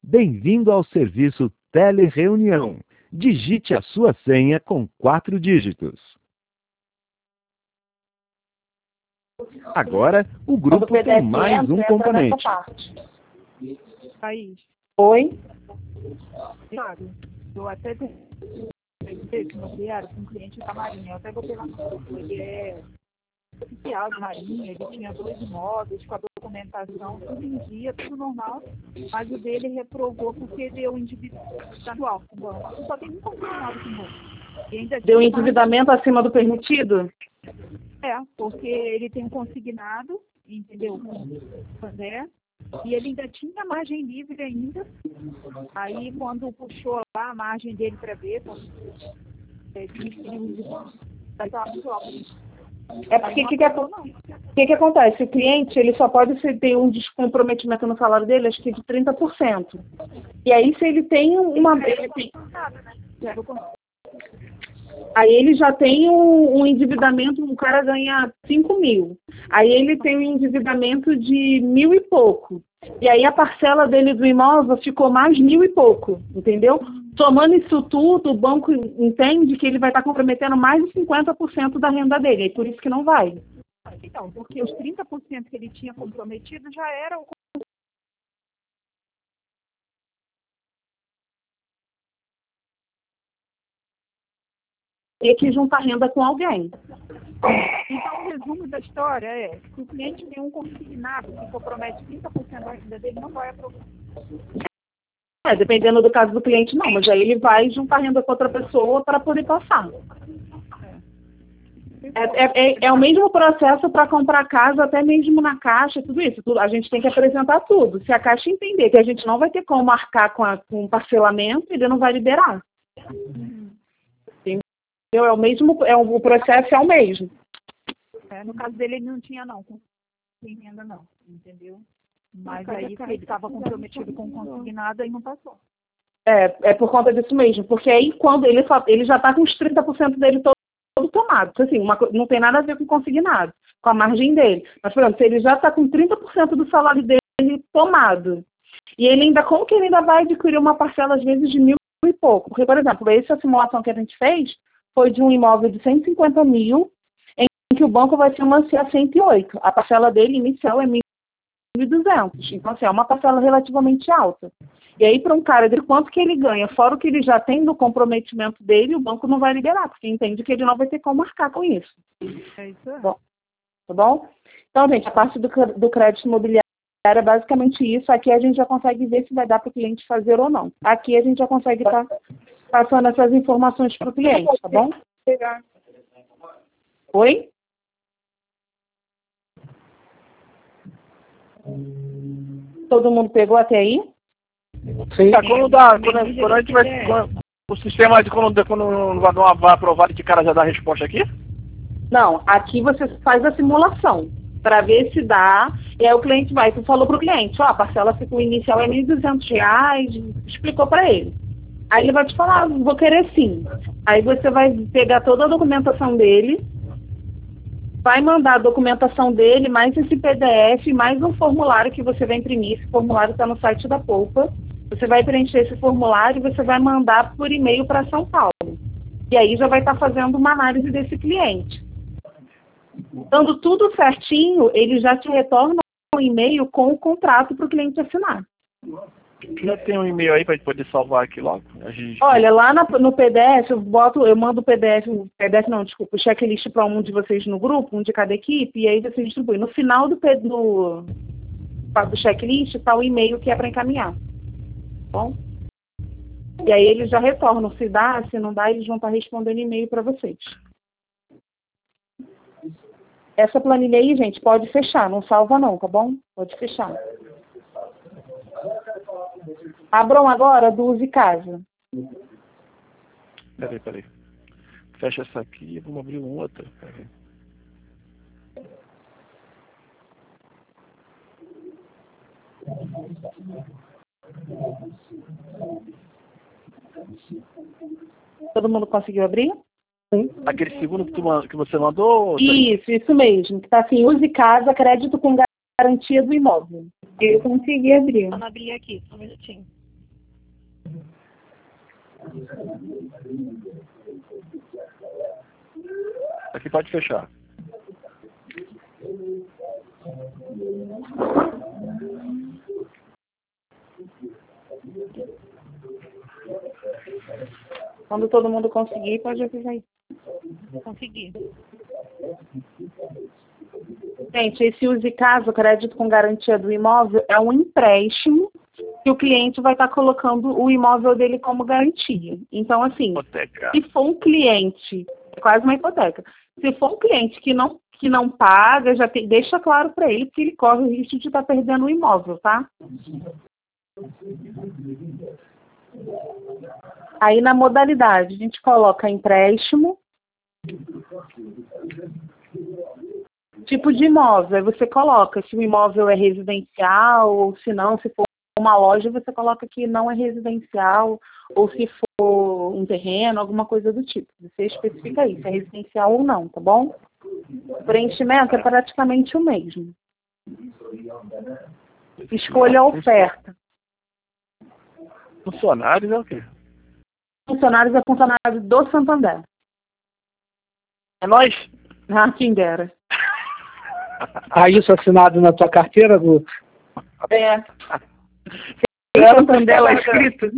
Bem-vindo ao serviço Telereunião. Digite a sua senha com 4 dígitos. Agora, o grupo tem mais um componente. Thaís. Oi? Claro, eu até imobiliário com um cliente da Marinha. Eu até botei lá no grupo. Ele é oficial da Marinha, ele tinha 2 imóveis com a documentação, tudo em dia, tudo normal, mas o dele reprovou porque deu individual com o banco. Só tem um consignado com o banco. E ainda Deu endividamento acima do permitido? É, porque ele tem um consignado, entendeu? Né? E ele ainda tinha margem livre ainda. Aí, quando puxou lá a margem dele para ver, estava muito alto. É porque o que acontece? O cliente ele só pode ter um descomprometimento no salário dele, acho que de 30%. E aí, se ele tem uma... Aí ele já tem um endividamento, um cara ganha 5 mil. Aí ele tem um endividamento de 1.000 e pouco. E aí a parcela dele do imóvel ficou mais 1.000 e pouco, entendeu? Somando isso tudo, o banco entende que ele vai estar comprometendo mais de 50% da renda dele. É por isso que não vai. Então, porque os 30% que ele tinha comprometido já era o... Ter que juntar renda com alguém. Então, o resumo da história é que o cliente tem um consignado que compromete 30% da renda dele, não vai aprovar. Dependendo do caso do cliente, não. Mas aí ele vai juntar renda com outra pessoa para poder passar. É o mesmo processo para comprar casa, até mesmo na Caixa, tudo isso. A gente tem que apresentar tudo. Se a Caixa entender que a gente não vai ter como marcar com parcelamento, ele não vai liberar. É o mesmo, o processo é o mesmo. No caso dele, ele não tinha, não. Sem renda, não. Entendeu? Mas aí, se ele estava comprometido com consignado, aí não passou. É por conta disso mesmo. Porque aí, quando ele já está com os 30% dele todo tomado. Assim, não tem nada a ver com consignado, com a margem dele. Mas, por exemplo, se ele já está com 30% do salário dele tomado, e ele ainda, como que ele ainda vai adquirir uma parcela, às vezes, de 1.000 e pouco? Porque, por exemplo, essa simulação que a gente fez foi de um imóvel de 150 mil, em que o banco vai financiar 108. A parcela dele inicial é 1.200. Então, assim, é uma parcela relativamente alta. E aí, para um cara, de quanto que ele ganha, fora o que ele já tem no comprometimento dele, o banco não vai liberar, porque entende que ele não vai ter como marcar com isso. É isso aí. Bom, tá bom? Então, gente, a parte do crédito imobiliário é basicamente isso. Aqui a gente já consegue ver se vai dar para o cliente fazer ou não. Aqui a gente já consegue estar passando essas informações para o cliente, tá bom? Oi? Todo mundo pegou até aí? Sim. Quando a gente vai... O sistema de quando vai aprovar que o cara já dá a resposta aqui? Não, aqui você faz a simulação para ver se dá. E aí o cliente vai, tu falou para o cliente, a parcela ficou inicial é R$1.200, explicou para ele. Aí ele vai te falar, vou querer sim. Aí você vai pegar toda a documentação dele, vai mandar a documentação dele, mais esse PDF, mais um formulário que você vai imprimir. Esse formulário está no site da Poupa. Você vai preencher esse formulário e você vai mandar por e-mail para São Paulo. E aí já vai estar fazendo uma análise desse cliente. Dando tudo certinho, ele já te retorna um e-mail com o contrato para o cliente assinar. Já tem um e-mail aí para poder salvar aqui logo? Olha, lá no PDF, eu mando o checklist para um de vocês no grupo, um de cada equipe, e aí você distribui. No final do checklist está o e-mail que é para encaminhar. Bom? E aí eles já retornam. Se dá, se não dá, eles vão estar respondendo e-mail para vocês. Essa planilha aí, gente, pode fechar. Não salva não, tá bom? Pode fechar. Abram agora do Use Casa. Peraí. Fecha essa aqui e vamos abrir uma outra. Peraí. Todo mundo conseguiu abrir? Sim. Aquele segundo que você mandou? Isso mesmo. Que tá assim, Use Casa, crédito com garantia do imóvel. Eu consegui abrir. Eu abri aqui, só um minutinho. Aqui pode fechar. Quando todo mundo conseguir, pode avisar aí. Consegui. Gente, esse use caso, crédito com garantia do imóvel, é um empréstimo que o cliente vai estar colocando o imóvel dele como garantia. Então, assim, Hipoteca. se for um cliente, é quase uma hipoteca, se for um cliente que não paga, deixa claro para ele que ele corre o risco de estar perdendo o imóvel, tá? Aí na modalidade, a gente coloca empréstimo, tipo de imóvel, aí você coloca se o imóvel é residencial, ou se não, se for uma loja, você coloca que não é residencial, ou se for um terreno, alguma coisa do tipo. Você especifica aí, se é residencial ou não, tá bom? O preenchimento é praticamente o mesmo. Escolha a oferta. Funcionários é o quê? Funcionários é funcionário do Santander. É nós? Ah, quem dera. Isso assinado na tua carteira, Gu? É. Santander lá escrito.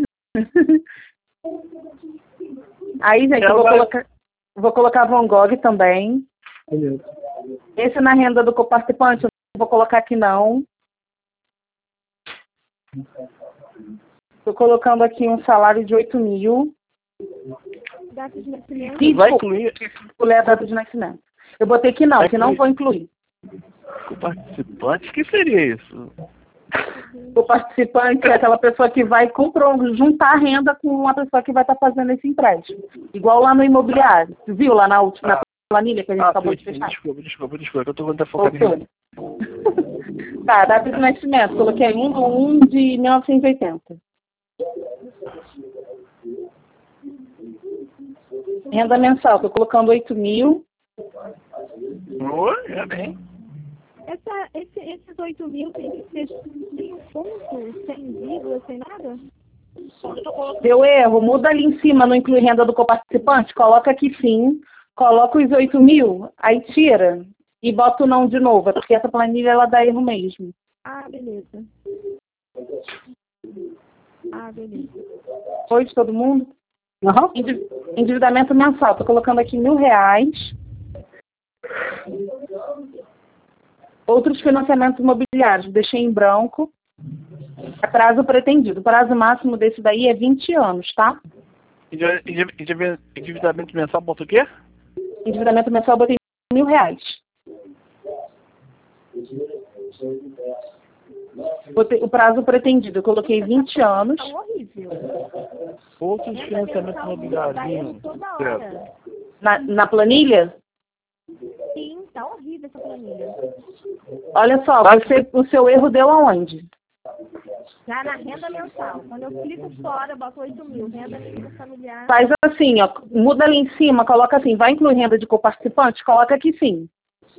Aí, gente, eu vou colocar Van Gogh também. Beleza. Esse na renda do coparticipante, eu vou colocar aqui não. Estou colocando aqui um salário de 8 mil. Data de nascimento. Vai incluir A data de nascimento. Eu botei que não, que não vou incluir. o participante? O que seria isso? O participante é aquela pessoa que vai juntar a renda com uma pessoa que vai estar fazendo esse empréstimo. Igual lá no imobiliário. Viu lá na última planilha que a gente acabou de fechar? Desculpa, eu tô focado em... Tá, data de nascimento. Coloquei 1/1 de 1980. Renda mensal, tô colocando 8 mil. É bem. Esses 8 mil tem que ser sem ponto, sem vírgula, sem nada? Deu erro, muda ali em cima, não inclui renda do coparticipante, coloca aqui sim, coloca os 8 mil, aí tira e bota o não de novo, porque essa planilha ela dá erro mesmo. Beleza. Beleza. Foi de todo mundo? Uhum. Endividamento mensal, tô colocando aqui R$1.000. Outros financiamentos imobiliários, deixei em branco. Prazo pretendido. O prazo máximo desse daí é 20 anos, tá? Endividamento mensal, bota o quê? Endividamento mensal, eu botei R$1.000. O prazo pretendido, eu coloquei 20 anos. Tá horrível. Outros financiamentos imobiliários. Na planilha? Sim, tá horrível essa planilha. Olha só, o seu erro deu aonde? Já na renda mensal. Quando eu clico fora, eu boto 8 mil. Renda familiar. Faz assim, ó, muda ali em cima, coloca assim, vai incluir renda de coparticipante? Coloca aqui sim.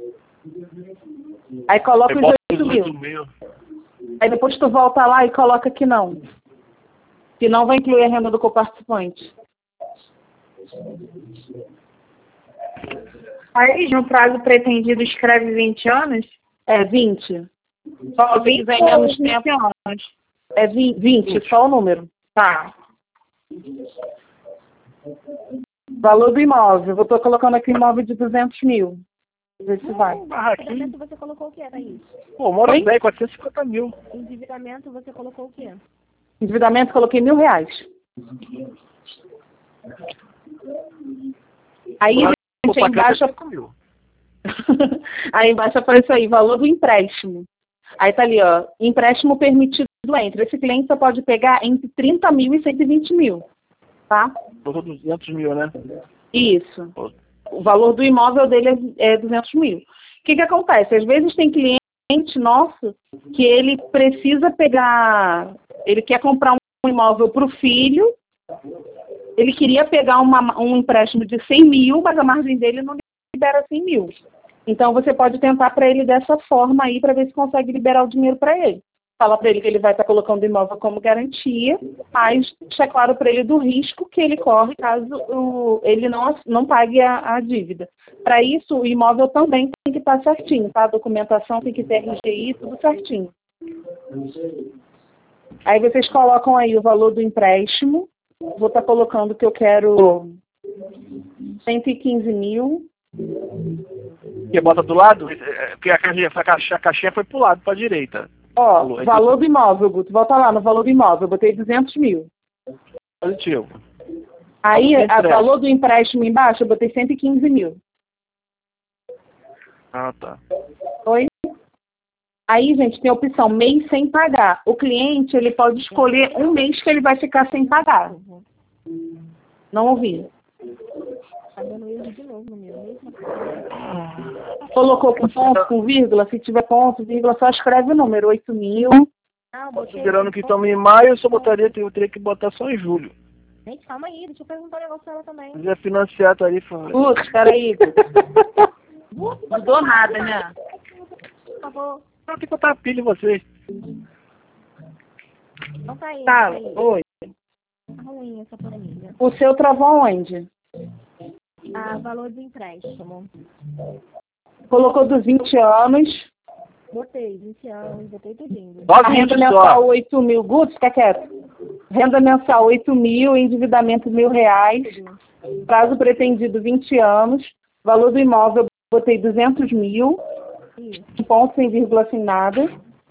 Aí coloca os 8 mil. Aí depois tu volta lá e coloca que não. Que não vai incluir a renda do coparticipante. Aí, no prazo pretendido, escreve 20 anos? É 20. Só 20 quiser menos tempo. anos. É 20, só o número. Tá. Valor do imóvel. Eu estou colocando aqui imóvel de 200 mil. Vê se vai. Endividamento você colocou o que, Thaís? Pô, mora bem, 450 mil. Endividamento você colocou o quê? Endividamento, coloquei R$1.000. Aí, gente, aí embaixo... aí embaixo aparece aí, valor do empréstimo. Aí tá ali, ó, empréstimo permitido entre. Esse cliente só pode pegar entre 30 mil e 120 mil, tá? Botou 200 mil, né? Isso. O valor do imóvel dele é 200 mil. O que acontece? Às vezes tem cliente nosso que ele precisa pegar... Ele quer comprar um imóvel para o filho, ele queria pegar um empréstimo de 100 mil, mas a margem dele não libera 100 mil. Então, você pode tentar para ele dessa forma aí, para ver se consegue liberar o dinheiro para ele. Fala para ele que ele vai estar colocando o imóvel como garantia, mas deixa claro para ele do risco que ele corre caso ele não pague a dívida. Para isso, o imóvel também tem que estar certinho, tá? A documentação tem que ter RGI, tudo certinho. Aí vocês colocam aí o valor do empréstimo. Vou estar colocando que eu quero 115 mil. Que bota do lado? Porque a caixinha foi pro lado, pra direita. Ó, valor do imóvel, Guto. Volta lá no valor do imóvel. Eu botei 200 mil. Positivo. Aí, o valor do empréstimo embaixo, eu botei 115 mil. Ah, tá. Oi? Aí, gente, tem a opção mês sem pagar. O cliente, ele pode escolher um mês que ele vai ficar sem pagar. Não ouvi. Tá dando erro de novo no meu. Colocou com ponto, com vírgula? Se tiver ponto, vírgula, só escreve o número, 8 mil. Não, Considerando que estamos em maio, eu teria que botar só em julho. Gente, calma aí, deixa eu perguntar um negócio pra ela também. Se quiser financiar a tarifa... Putz, peraí. Não mudou nada, né? Por favor. Não, tem que botar a pilha em vocês. Não tá aí, Tá, tá aí. oi. Tá ruim essa planilha. O seu travou onde? Valor do empréstimo. Colocou dos 20 anos. Botei 20 anos, botei tudinho. A renda mensal 8 mil. Guto, fica quieto. Renda mensal 8 mil, endividamento R$1.000. Prazo pretendido 20 anos. Valor do imóvel, botei 200 mil. Ponto, sem vírgula, sem nada.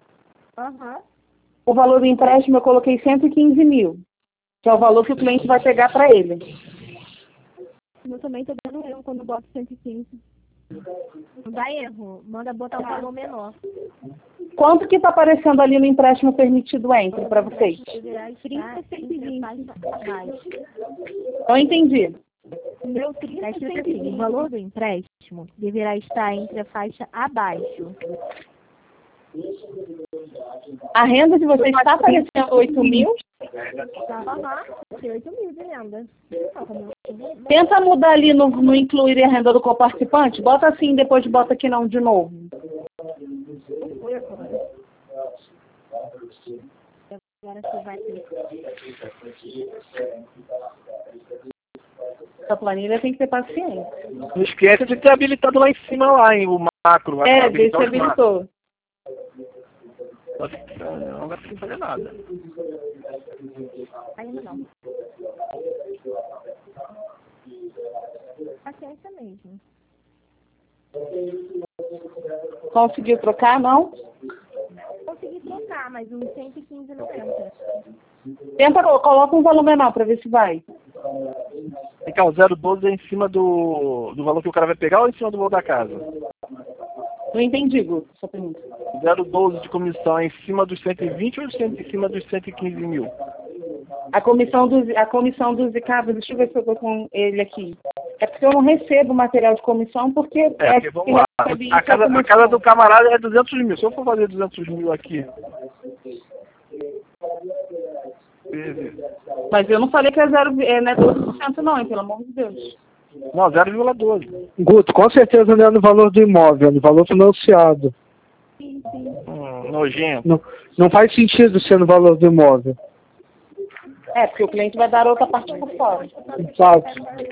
O valor do empréstimo eu coloquei 115 mil. Que é o valor que o cliente vai pegar para ele. Eu também tô dando erro quando eu boto 115. Não dá erro. Manda botar um valor menor. Quanto que está aparecendo ali no empréstimo permitido entre para vocês? 30 e 120. Não entendi. O meu 30 é escrito assim, o valor do empréstimo deverá estar entre a faixa abaixo. A renda de vocês está aparecendo 8 mil? Tem 8 mil de renda. Tenta mudar ali no incluir a renda do coparticipante. Bota assim, depois bota aqui não de novo. Agora você vai ter. Essa planilha tem que ter paciência. Não esquece de ter habilitado lá em cima, lá, em o macro. Deixa habilitou. Não vai conseguir fazer nada. Ainda não. Paciência mesmo. Conseguiu trocar, não? Consegui trocar, mas o 115 não entra. Tenta, coloca um valor menor para ver se vai. Tem que o 0,12 é em cima do valor que o cara vai pegar ou em cima do valor da casa? Não entendi, Guto, sua pergunta. 0,12 de comissão é em cima dos 120 ou em cima dos 115 mil? A comissão dos ICAVs, deixa eu ver se eu estou com ele aqui. É porque eu não recebo material de comissão porque... porque vamos lá. A casa do camarada é 200 mil. Se eu for fazer 200 mil aqui... Mas eu não falei que é 12% não, hein, pelo amor de Deus. Não, 0,12. Guto, com certeza não é no valor do imóvel, é no valor financiado. Nojento. Não faz sentido ser no valor do imóvel. Porque o cliente vai dar outra parte por fora. Exato.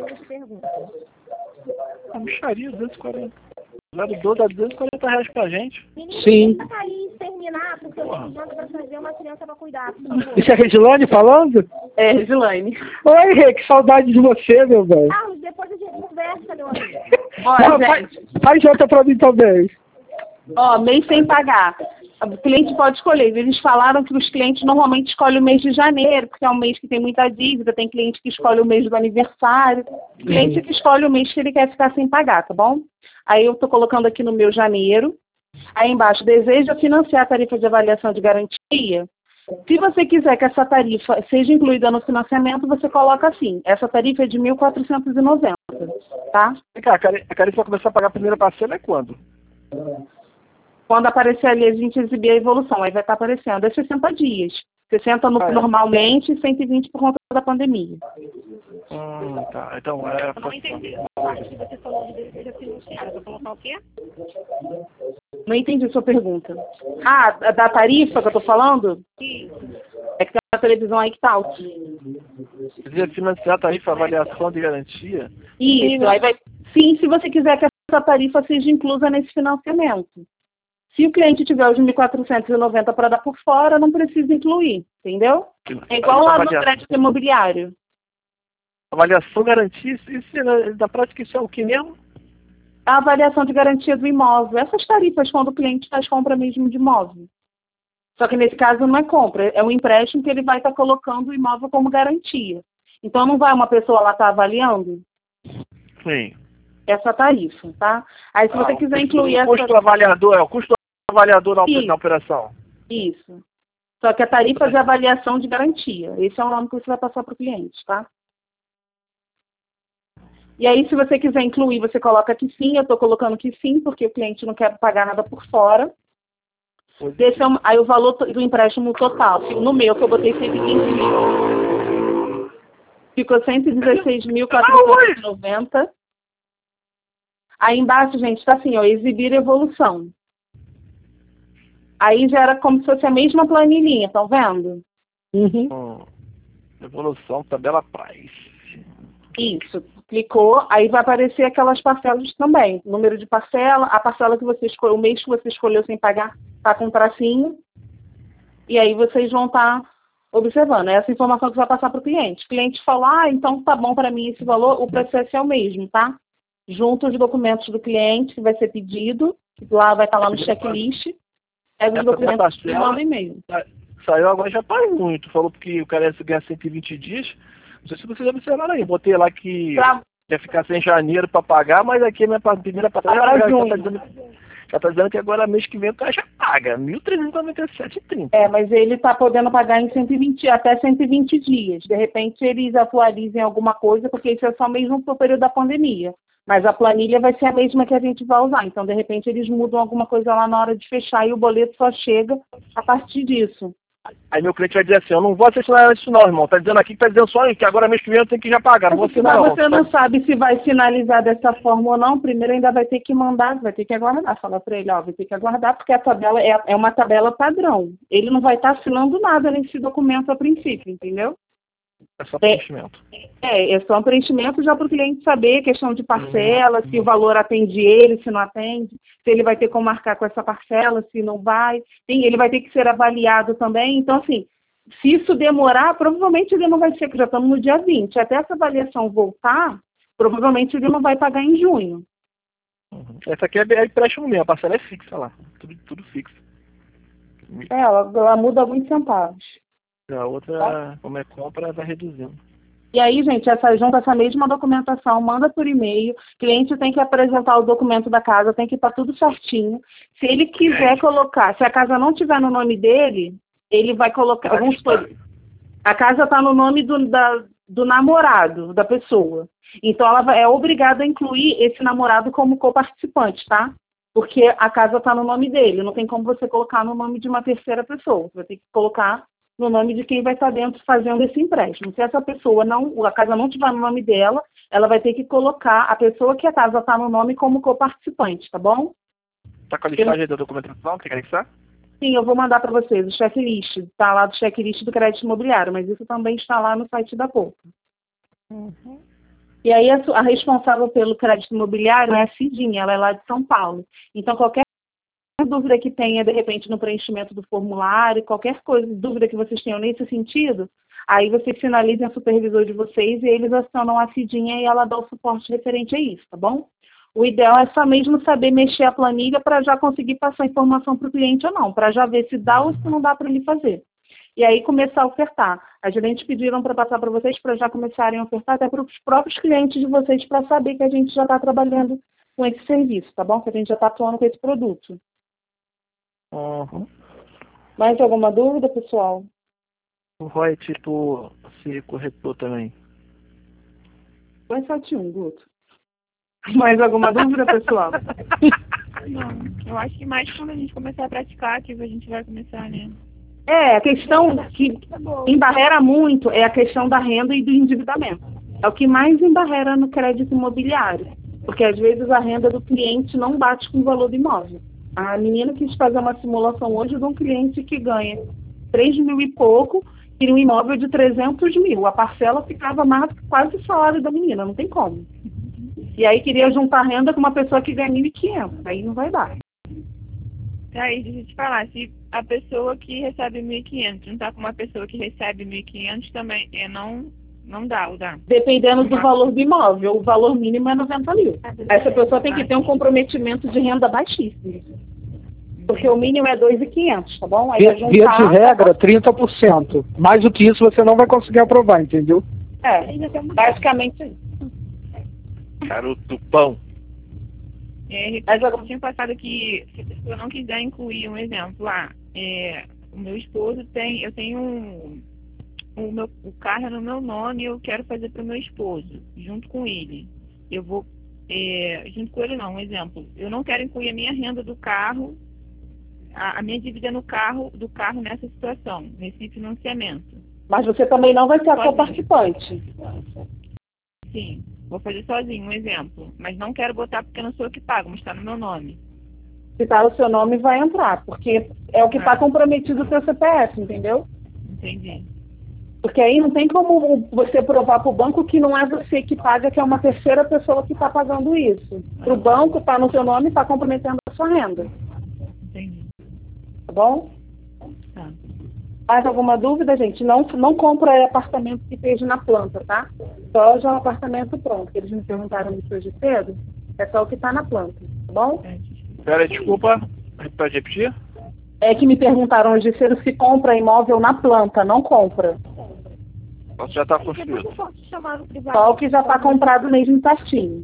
A mixaria, 240. 0,12 a 240 reais pra gente. Sim. Tá aí terminar, porque eu tenho janta pra fazer uma criança pra cuidar. Isso é a Regilane falando? É, Regilane. Oi, Rê, que saudade de você, meu velho. Carlos, depois a gente conversa, meu amigo. Olha, faz janta pra mim também. Mês sem pagar. O cliente pode escolher. Eles falaram que os clientes normalmente escolhem o mês de janeiro, porque é um mês que tem muita dívida. Tem cliente que escolhe o mês do aniversário. Cliente que escolhe o mês que ele quer ficar sem pagar, tá bom? Aí eu estou colocando aqui no meu janeiro. Aí embaixo, deseja financiar a tarifa de avaliação de garantia? Se você quiser que essa tarifa seja incluída no financiamento, você coloca assim. Essa tarifa é de 1.490, tá? A Carice vai começar a pagar a primeira parcela é quando? Quando aparecer ali, a gente exibir a evolução. Aí vai estar aparecendo. É 60 dias. 60 normalmente e 120 por conta da pandemia. Tá. Então, Eu não entendi essa parte que você falou de despesa financiada. Vou colocar o quê? Não entendi a sua pergunta. Ah, da tarifa que eu tô falando? Isso. É que tem uma televisão aí que tá alto. Quer financiar a tarifa avaliação de garantia? Isso, aí vai. Sim, se você quiser que essa tarifa seja inclusa nesse financiamento. Se o cliente tiver os 1.490 para dar por fora, não precisa incluir, entendeu? É igual lá no crédito imobiliário. Avaliação garantia, isso na prática isso é o que mesmo? A avaliação de garantia do imóvel. Essas tarifas quando o cliente faz compra mesmo de imóvel. Só que nesse caso não é compra, é um empréstimo que ele vai estar colocando o imóvel como garantia. Então não vai uma pessoa lá estar avaliando? Sim. Essa tarifa, tá? Aí se você quiser incluir essa... Custo avaliador, o custo avaliador na operação. Isso. Só que a tarifa de avaliação de garantia. Esse é o nome que você vai passar para o cliente, tá? E aí, se você quiser incluir, você coloca que sim. Eu estou colocando que sim, porque o cliente não quer pagar nada por fora. Aí o valor do empréstimo total. No meu, que eu botei 115 mil, ficou 116.490. Aí embaixo, gente, está assim, ó, exibir evolução. Aí já era como se fosse a mesma planilhinha, estão vendo? Evolução, tabela price. Isso. Clicou, aí vai aparecer aquelas parcelas também. Número de parcela, a parcela que você escolheu, o mês que você escolheu sem pagar, tá com um tracinho. E aí vocês vão estar observando. Essa informação que vai passar para o cliente. O cliente fala, então tá bom para mim esse valor, o processo é o mesmo, tá? Junto os documentos do cliente, que vai ser pedido, que lá vai estar lá no checklist. Os documentos que mandam e-mail. Saiu agora já faz muito. Falou que o cara ia ganhar 120 dias. Não sei se vocês observaram aí. Botei lá que ia ficar sem janeiro para pagar, mas aqui a minha primeira patrulha já está dizendo que agora mês que vem o cara já paga. 1.397,30. Mas ele está podendo pagar em 120, até 120 dias. De repente eles atualizem alguma coisa, porque isso é só mesmo para o período da pandemia. Mas a planilha vai ser a mesma que a gente vai usar. Então, de repente, eles mudam alguma coisa lá na hora de fechar e o boleto só chega a partir disso. Aí meu cliente vai dizer assim, eu não vou assinar isso não, irmão. Tá dizendo aqui que tá dizendo só que agora mês que vem eu tenho que já pagar. Não vou assinar não. Mas você não sabe se vai finalizar dessa forma ou não. Primeiro ainda vai ter que mandar, vai ter que aguardar. Falar para ele, vai ter que aguardar, porque a tabela é uma tabela padrão. Ele não vai estar assinando nada nesse documento a princípio, entendeu? É só preenchimento. É só um preenchimento já para o cliente saber, questão de parcela, se o valor atende ele, se não atende, se ele vai ter como marcar com essa parcela, se não vai. Ele vai ter que ser avaliado também. Então, assim, se isso demorar, provavelmente ele não vai ser, porque já estamos no dia 20. Até essa avaliação voltar, provavelmente ele não vai pagar em junho. Essa aqui é empréstimo mesmo, a parcela é fixa lá. Tudo fixo. Ela muda alguns centavos. A outra, como é compra, vai reduzindo. E aí, gente, junta essa mesma documentação, manda por e-mail, o cliente tem que apresentar o documento da casa, tem que estar tudo certinho. Se ele quiser colocar, se a casa não estiver no nome dele, ele vai colocar, vamos supor, a casa está no nome do namorado da pessoa. Então, ela é obrigada a incluir esse namorado como coparticipante, tá? Porque a casa está no nome dele, não tem como você colocar no nome de uma terceira pessoa, você vai ter que colocar no nome de quem vai estar dentro fazendo esse empréstimo. Se essa pessoa a casa não estiver no nome dela, ela vai ter que colocar a pessoa que a casa está no nome como coparticipante, tá bom? Tá com a listagem da documentação, quer anexar? Sim, eu vou mandar para vocês o checklist. Está lá do checklist do crédito imobiliário, mas isso também está lá no site da Poupa. E aí a responsável pelo crédito imobiliário é a Cidinha, ela é lá de São Paulo. Então, qualquer dúvida que tenha, de repente, no preenchimento do formulário, qualquer dúvida que vocês tenham nesse sentido, aí vocês finalizem a supervisor de vocês e eles acionam a Cidinha e ela dá o suporte referente a isso, tá bom? O ideal é só mesmo saber mexer a planilha para já conseguir passar a informação para o cliente ou não, para já ver se dá ou se não dá para ele fazer. E aí começar a ofertar. As gerentes pediram para passar para vocês para já começarem a ofertar até para os próprios clientes de vocês para saber que a gente já está trabalhando com esse serviço, tá bom? Que a gente já está atuando com esse produto. Mais alguma dúvida, pessoal? O ROI é tipo ser corretor também. Põe 7.1, Guto. Mais alguma dúvida, pessoal? Não, eu acho que mais quando a gente começar a praticar, que a gente vai começar, né? A questão que embarrera muito é a questão da renda e do endividamento. É o que mais embarrera no crédito imobiliário, porque às vezes a renda do cliente não bate com o valor do imóvel. A menina quis fazer uma simulação hoje de um cliente que ganha 3 mil e pouco, queria um imóvel de 300 mil. A parcela ficava mais quase o salário da menina, não tem como. E aí queria juntar renda com uma pessoa que ganha 1.500, aí não vai dar. Aí, deixa eu te falar, se a pessoa que recebe 1.500 juntar com uma pessoa que recebe 1.500 também, não dá, ou dá? Dependendo do valor do imóvel, o valor mínimo é 90 mil. Essa pessoa tem que ter um comprometimento de renda baixíssimo. Porque o mínimo é 2.500, tá bom? Aí vai juntar... Via de regra, 30%. Mais do que isso você não vai conseguir aprovar, entendeu? Basicamente isso. Garoto pão. Mas eu tinha passado que, se a pessoa não quiser incluir um exemplo, o meu esposo eu tenho o carro é no meu nome e eu quero fazer para o meu esposo, junto com ele. Eu vou, junto com ele não, um exemplo, eu não quero incluir a minha renda do carro, a minha dívida do carro nessa situação, nesse financiamento. Mas você também não vai ser a coparticipante. Sim, vou fazer sozinho, um exemplo. Mas não quero botar porque não sou eu que pago, mas está no meu nome. Se está no seu nome, vai entrar, porque é o que está comprometido o seu CPF, entendeu? Entendi. Porque aí não tem como você provar para o banco que não é você que paga, que é uma terceira pessoa que está pagando isso. Para o banco, está no seu nome e está comprometendo a sua renda. Entendi. Tá bom? Tá. Mais alguma dúvida, gente? Não compra apartamento que esteja na planta, tá? Só já o apartamento pronto. Eles me perguntaram isso hoje cedo. É só o que está na planta, tá bom? Pera, desculpa. Pode repetir? É que me perguntaram hoje cedo se compra imóvel na planta. Não compra. Nossa, já está construído. Só o que já está comprado mesmo certinho.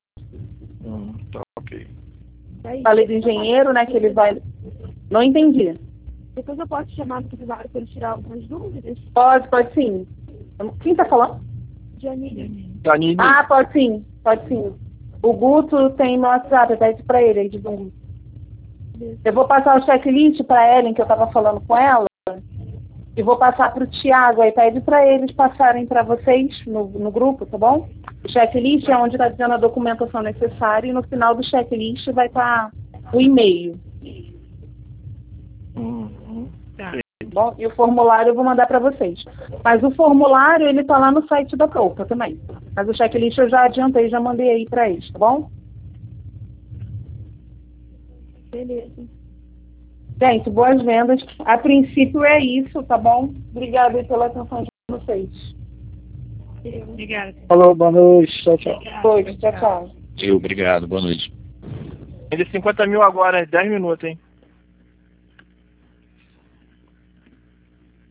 Tá, ok. Falei do engenheiro, né, que ele vai... Não entendi. Depois eu posso chamar do privado para ele tirar algumas dúvidas? Pode sim. Quem está falando? Janine. Janine. Ah, pode sim. O Guto tem no WhatsApp, pede para ele, aí diz um... Eu vou passar o checklist para a Ellen, que eu estava falando com ela, e vou passar para o Thiago, aí pede para eles passarem para vocês no grupo, tá bom? O checklist é onde está dizendo a documentação necessária, e no final do checklist vai estar o e-mail. Tá. Bom, e o formulário eu vou mandar para vocês. Mas o formulário, ele está lá no site da Copa também. Mas o checklist eu já adiantei, já mandei aí para eles, tá bom? Beleza. Gente, boas vendas. A princípio é isso, tá bom? Obrigada aí pela atenção de vocês. Obrigada. Falou, boa noite. Tchau, tchau. Pois, tchau. Obrigado, boa noite. Ele 50 mil agora, 10 minutos, hein?